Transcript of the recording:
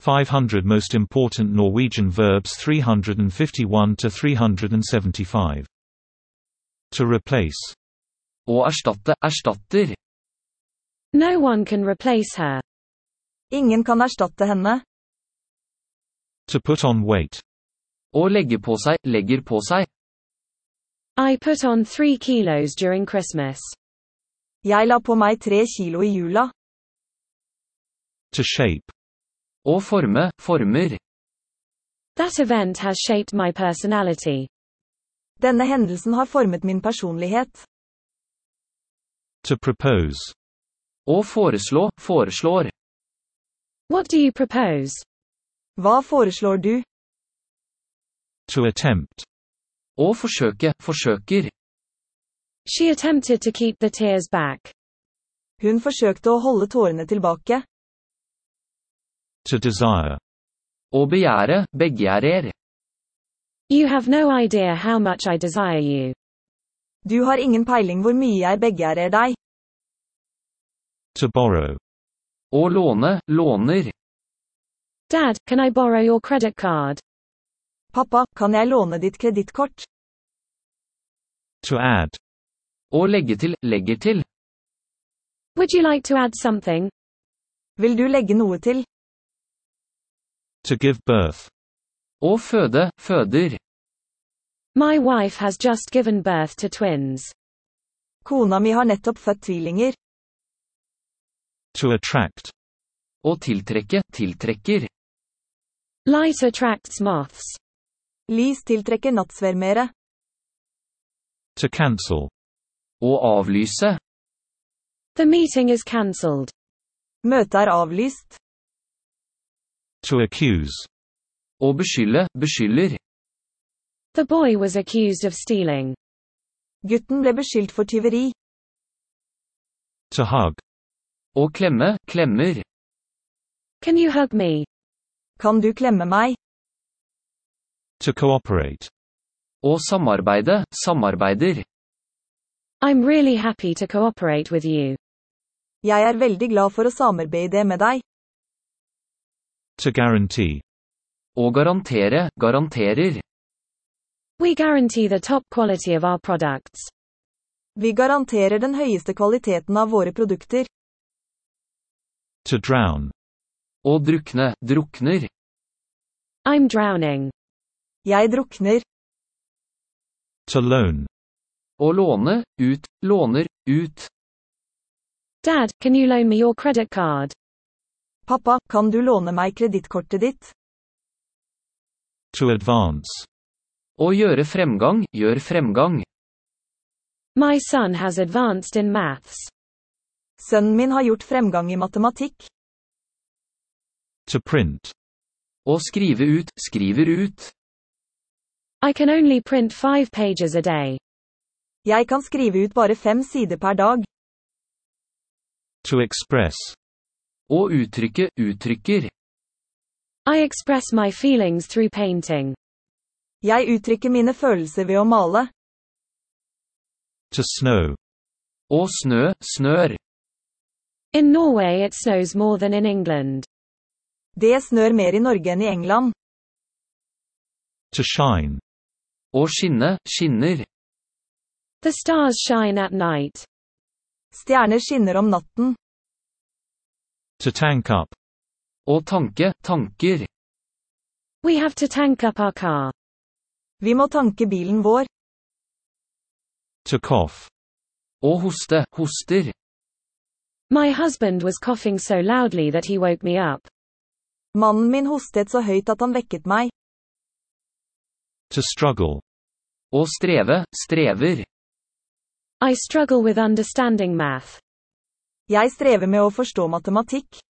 500 Most Important Norwegian Verbs 351 to 375. To replace. Å erstatte, erstatter. No one can replace her. Ingen kan erstatte henne. To put on weight. Å legge på seg, legger på seg. I put on 3 kilos during Christmas. Jeg la på meg 3 kilo i jula. To shape. Å forme, former. That event has shaped my personality. Denne hendelsen har formet min personlighet. To propose. Å foreslå, foreslår. What do you propose? Hva foreslår du? To attempt. Å forsøke, forsøker. She attempted to keep the tears back. Hun forsøkte å holde tårene tilbake. To desire. Å begjære, begjærer. You have no idea how much I desire you. Du har ingen peiling hvor mye jeg begjærer deg. To borrow. Å låne, låner. Dad, can I borrow your credit card? Pappa, kan jeg låne ditt kredittkort? To add. Å legge til, legger til. Would you like to add something? Vil du legge noe til? To give birth. Å føde, føder. My wife has just given birth to twins. Kona mi har nettopp født tvillinger. To attract. Å tiltrekke, tiltrekker. Light attracts moths. Lys tiltrekker nattsvermere. To cancel. Å avlyse. The meeting is cancelled. Møtet er avlyst. To accuse. Å beskylde, beskylder. The boy was accused of stealing. Gutten ble beskyldt for tyveri. To hug. Å klemme, klemmer. Can you hug me? Kan du klemme meg? To cooperate. Å samarbeide, samarbeider. I'm really happy to cooperate with you. Jeg er veldig glad for å samarbeide med deg. To guarantee. Å garantere, garanterer. We guarantee the top quality of our products. Vi garanterer den høyeste kvaliteten av våre produkter. To drown. Å drukne, drukner. I'm drowning. Jeg drukner. To loan. Å låne, ut, låner, ut. Dad, can you loan me your credit card? Pappa, kan du låne meg kredittkortet ditt? To advance. Å gjøre fremgang, gjør fremgang. My son has advanced in maths. Sønnen min har gjort fremgang i matematikk. To print. Å skrive ut, skriver ut. I can only print 5 pages a day. Jeg kan skrive ut bare 5 sider per dag. To express. Å uttrykke, uttrykker. I express my feelings through painting. Jeg uttrykker mine følelser ved å male. To snow. Å snø, snør. In Norway it snows more than in England. Det snør mer i Norge enn i England. To shine. Å skinne, skinner. The stars shine at night. Stjerner skinner om natten. To tank up. Å tanke, tanker. We have to tank up our car. Vi må tanke bilen vår. To cough. Å hoste, hoster. My husband was coughing so loudly that he woke me up. Mannen min hostet så høyt at han vekket meg. To struggle. Å streve, strever. I struggle with understanding math. Jeg strever med å forstå matematikk.